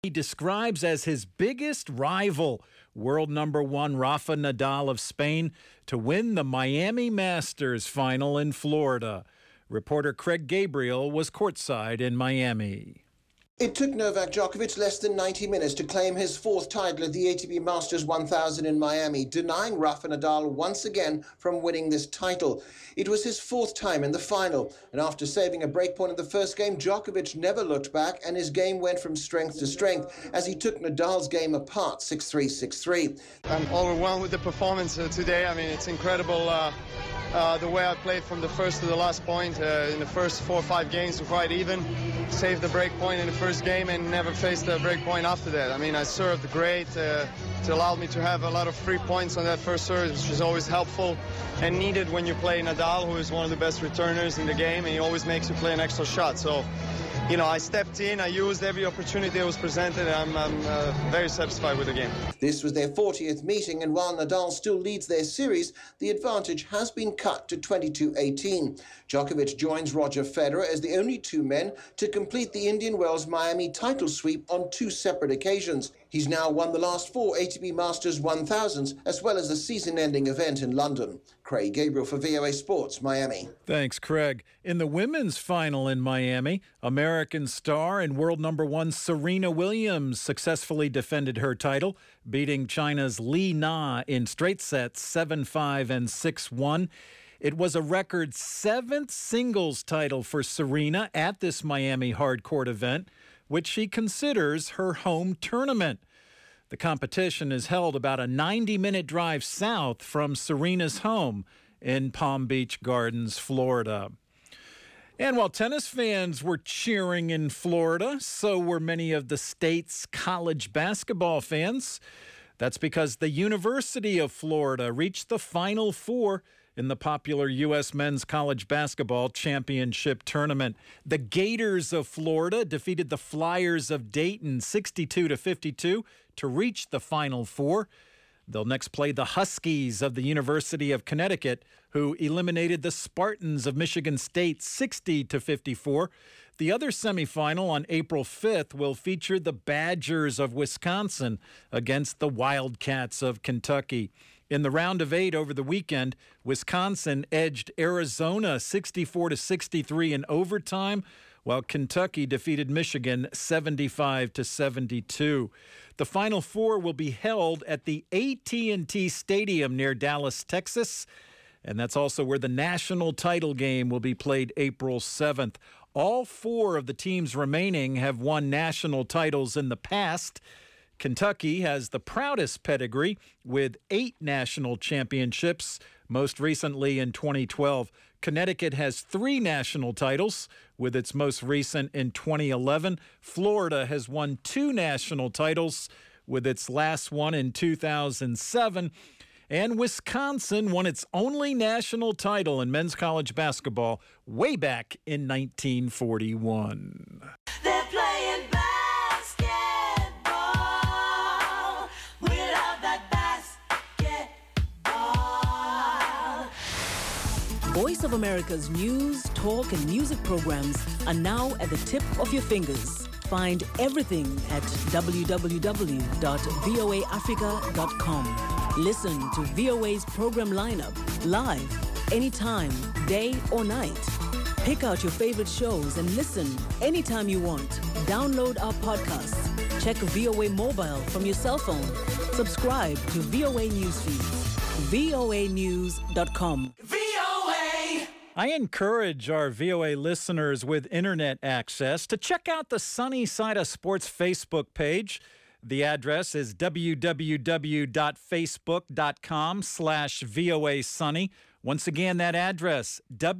he describes as his biggest rival, world number one Rafa Nadal of Spain, to win the Miami Masters final in Florida. Reporter Craig Gabriel was courtside in Miami. It took Novak Djokovic less than 90 minutes to claim his fourth title at the ATP Masters 1000 in Miami, denying Rafa Nadal once again from winning this title. It was his fourth time in the final, and after saving a breakpoint in the first game, Djokovic never looked back, and his game went from strength to strength as he took Nadal's game apart, 6-3, 6-3. I'm overwhelmed with the performance today. I mean, it's incredible the way I played from the first to the last point. In the first 4 or 5 games, we're quite even. Saved the break point in the first game and never faced a break point after that. I mean, I served great. It allowed me to have a lot of free points on that first serve, which is always helpful and needed when you play Nadal, who is one of the best returners in the game, and he always makes you play an extra shot. So, you know, I stepped in, I used every opportunity that was presented, and I'm very satisfied with the game. This was their 40th meeting, and while Nadal still leads their series, the advantage has been cut to 22-18. Djokovic joins Roger Federer as the only two men to complete the Indian Wells Miami title sweep on 2 separate occasions. He's now won the last 4 ATP Masters 1000s, as well as the season-ending event in London. Craig Gabriel for VOA Sports, Miami. Thanks, Craig. In the women's final in Miami, American star and world number one Serena Williams successfully defended her title, beating China's Li Na in straight sets 7-5 and 6-1. It was a record 7th singles title for Serena at this Miami hardcourt event, which she considers her home tournament. The competition is held about a 90-minute drive south from Serena's home in Palm Beach Gardens, Florida. And while tennis fans were cheering in Florida, so were many of the state's college basketball fans. That's because the University of Florida reached the Final Four in the popular U.S. Men's College Basketball Championship Tournament. The Gators of Florida defeated the Flyers of Dayton 62-52 to reach the Final Four. They'll next play the Huskies of the University of Connecticut, who eliminated the Spartans of Michigan State 60-54. The other semifinal on April 5th will feature the Badgers of Wisconsin against the Wildcats of Kentucky. In the round of 8 over the weekend, Wisconsin edged Arizona 64-63 in overtime, while Kentucky defeated Michigan 75-72. The Final Four will be held at the AT&T Stadium near Dallas, Texas, and that's also where the national title game will be played April 7th. All 4 of the teams remaining have won national titles in the past. Kentucky has the proudest pedigree with 8 national championships, most recently in 2012. Connecticut has 3 national titles, with its most recent in 2011. Florida has won 2 national titles, with its last one in 2007. And Wisconsin won its only national title in men's college basketball way back in 1941. They're playing basketball without that basketball. Voice of America's news, talk, and music programs are now at the tip of your fingers. Find everything at www.voaafrica.com. Listen to VOA's program lineup live, anytime, day or night. Pick out your favorite shows and listen anytime you want. Download our podcasts. Check VOA Mobile from your cell phone. Subscribe to VOA Newsfeeds. voanews.com. VOA! I encourage our VOA listeners with internet access to check out the Sunny Side of Sports Facebook page. The address is www.facebook.com/VOA Sunny. Once again, that address,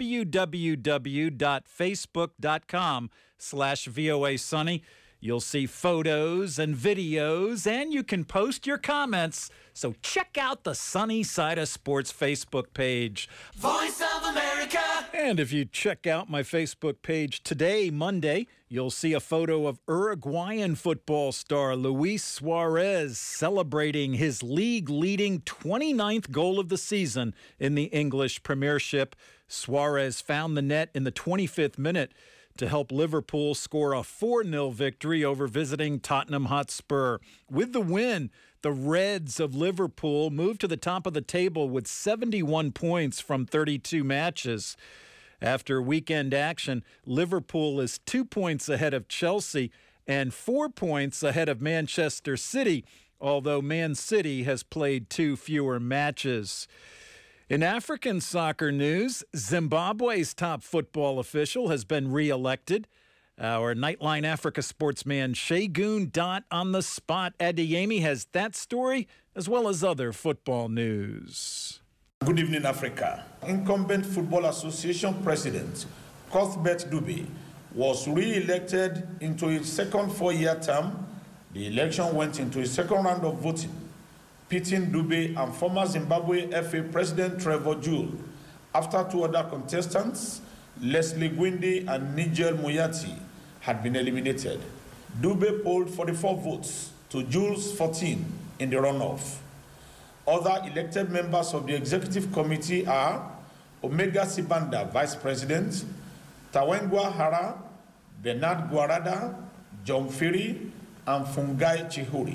www.facebook.com/VOA Sunny. You'll see photos and videos, and you can post your comments. So check out the Sunny Side of Sports Facebook page. Voice of America! And if you check out my Facebook page today, Monday, you'll see a photo of Uruguayan football star Luis Suarez celebrating his league-leading 29th goal of the season in the English Premiership. Suarez found the net in the 25th minute to help Liverpool score a 4-0 victory over visiting Tottenham Hotspur. With the win, the Reds of Liverpool moved to the top of the table with 71 points from 32 matches. After weekend action, Liverpool is 2 points ahead of Chelsea and 4 points ahead of Manchester City, although Man City has played 2 fewer matches. In African soccer news, Zimbabwe's top football official has been re-elected. Our Nightline Africa sportsman Shagun Dot on the spot. Adeyemi has that story as well as other football news. Good evening, Africa. Incumbent Football Association President Cuthbert Dube was re-elected into his second 4-year term. The election went into a second round of voting, pitting Dube and former Zimbabwe FA President Trevor Jules, after 2 other contestants, Leslie Gwindi and Nigel Muyati, had been eliminated. Dube polled 44 votes to Jules' 14 in the runoff. Other elected members of the executive committee are Omega Sibanda, Vice President, Tawengwa Hara, Bernard Guarada, John Ferry, and Fungai Chihuri.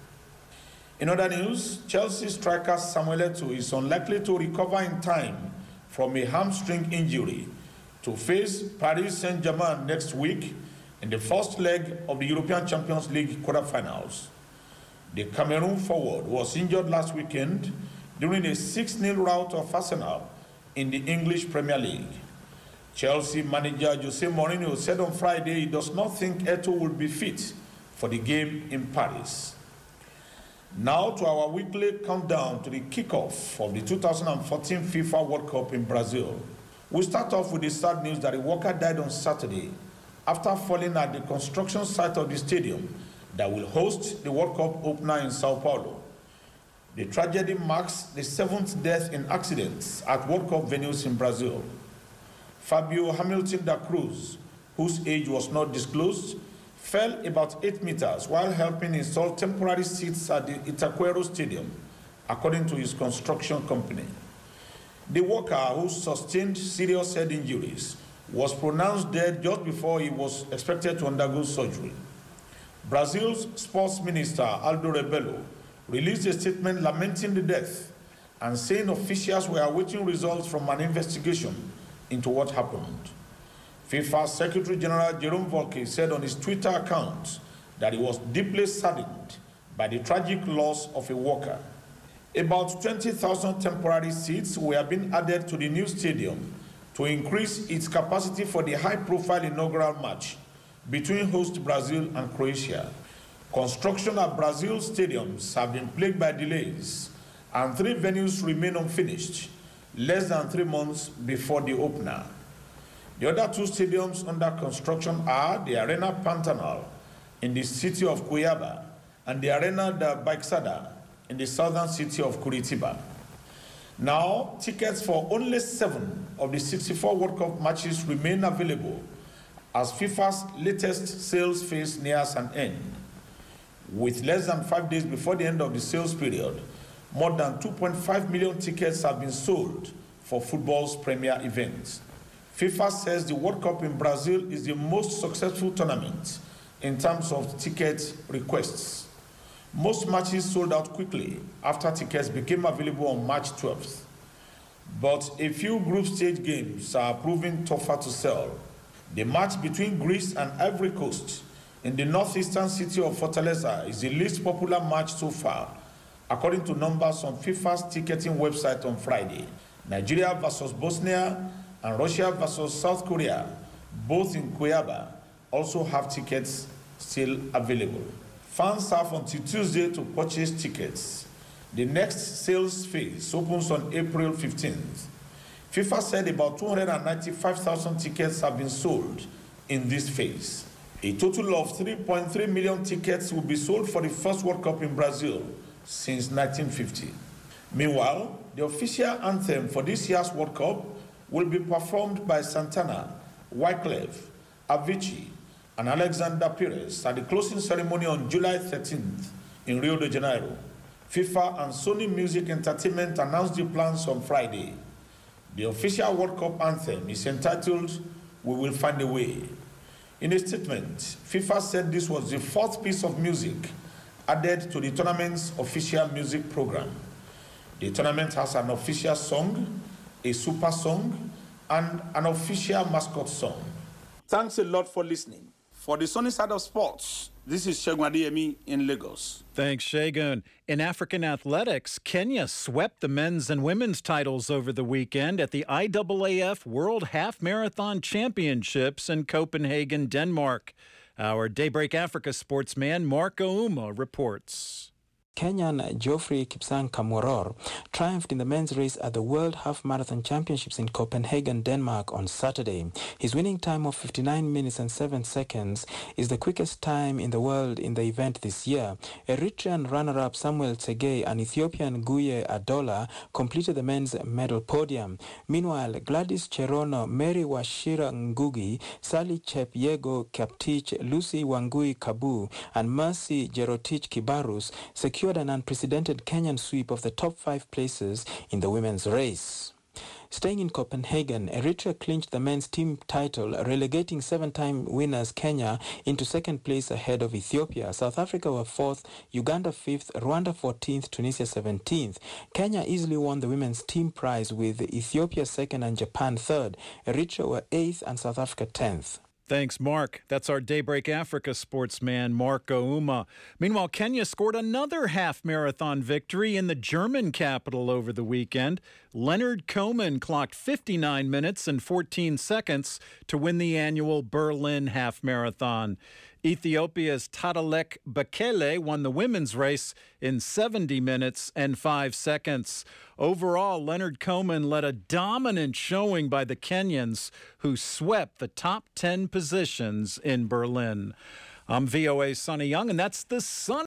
In other news, Chelsea striker Samuel Eto'o is unlikely to recover in time from a hamstring injury to face Paris Saint-Germain next week in the first leg of the European Champions League quarterfinals. The Cameroon forward was injured last weekend during a 6-0 rout of Arsenal in the English Premier League. Chelsea manager Jose Mourinho said on Friday he does not think Eto'o will be fit for the game in Paris. Now to our weekly countdown to the kickoff of the 2014 FIFA World Cup in Brazil. We start off with the sad news that a worker died on Saturday after falling at the construction site of the stadium that will host the World Cup opener in Sao Paulo. The tragedy marks the 7th death in accidents at World Cup venues in Brazil. Fabio Hamilton da Cruz, whose age was not disclosed, fell about 8 meters while helping install temporary seats at the Itaquero Stadium, according to his construction company. The worker, who sustained serious head injuries, was pronounced dead just before he was expected to undergo surgery. Brazil's sports minister, Aldo Rebelo, released a statement lamenting the death and saying officials were awaiting results from an investigation into what happened. FIFA Secretary General Jerome Volke said on his Twitter account that he was deeply saddened by the tragic loss of a worker. About 20,000 temporary seats were being added to the new stadium to increase its capacity for the high-profile inaugural match between host Brazil and Croatia. Construction at Brazil's stadiums have been plagued by delays, and 3 venues remain unfinished, less than 3 months before the opener. The other 2 stadiums under construction are the Arena Pantanal in the city of Cuiabá and the Arena da Baixada in the southern city of Curitiba. Now, tickets for only 7 of the 64 World Cup matches remain available as FIFA's latest sales phase nears an end. With less than 5 days before the end of the sales period, more than 2.5 million tickets have been sold for football's premier events. FIFA says the World Cup in Brazil is the most successful tournament in terms of ticket requests. Most matches sold out quickly after tickets became available on March 12th. But a few group stage games are proving tougher to sell. The match between Greece and Ivory Coast in the northeastern city of Fortaleza is the least popular match so far, according to numbers on FIFA's ticketing website on Friday. Nigeria versus Bosnia and Russia versus South Korea, both in Cuiabá, also have tickets still available. Fans have until Tuesday to purchase tickets. The next sales phase opens on April 15th. FIFA said about 295,000 tickets have been sold in this phase. A total of 3.3 million tickets will be sold for the first World Cup in Brazil since 1950. Meanwhile, the official anthem for this year's World Cup will be performed by Santana, Wyclef, Avicii, and Alexander Pires at the closing ceremony on July 13th in Rio de Janeiro. FIFA and Sony Music Entertainment announced the plans on Friday. The official World Cup anthem is entitled "We Will Find a Way." In a statement, FIFA said this was the fourth piece of music added to the tournament's official music program. The tournament has an official song, a super song, and an official mascot song. Thanks a lot for listening. For the sunny side of sports, this is Segun Adeyemi in Lagos. Thanks, Segun. In African athletics, Kenya swept the men's and women's titles over the weekend at the IAAF World Half Marathon Championships in Copenhagen, Denmark. Our Daybreak Africa sportsman Mark Ouma reports. Kenyan Geoffrey Kipsang Kamworor triumphed in the men's race at the World Half Marathon Championships in Copenhagen, Denmark on Saturday. His winning time of 59 minutes and 7 seconds is the quickest time in the world in the event this year. Eritrean runner-up Samuel Tsegay and Ethiopian Guye Adola completed the men's medal podium. Meanwhile, Gladys Cherono, Mary Washira Ngugi, Sally Chepyego Kaptich, Lucy Wangui Kabu, and Mercy Jerotich Kibarus secured an unprecedented Kenyan sweep of the top 5 places in the women's race. Staying in Copenhagen, Eritrea clinched the men's team title, relegating 7-time winners Kenya into second place ahead of Ethiopia. South Africa were 4th, Uganda 5th, Rwanda 14th, Tunisia 17th. Kenya easily won the women's team prize with Ethiopia 2nd and Japan 3rd. Eritrea were 8th and South Africa 10th. Thanks, Mark. That's our Daybreak Africa sportsman, Mark Ouma. Meanwhile, Kenya scored another half-marathon victory in the German capital over the weekend. Leonard Koeman clocked 59 minutes and 14 seconds to win the annual Berlin half-marathon. Ethiopia's Tadalek Bekele won the women's race in 70 minutes and 5 seconds. Overall, Leonard Koeman led a dominant showing by the Kenyans, who swept the top 10 positions in Berlin. I'm VOA's Sonny Young, and that's the Sun.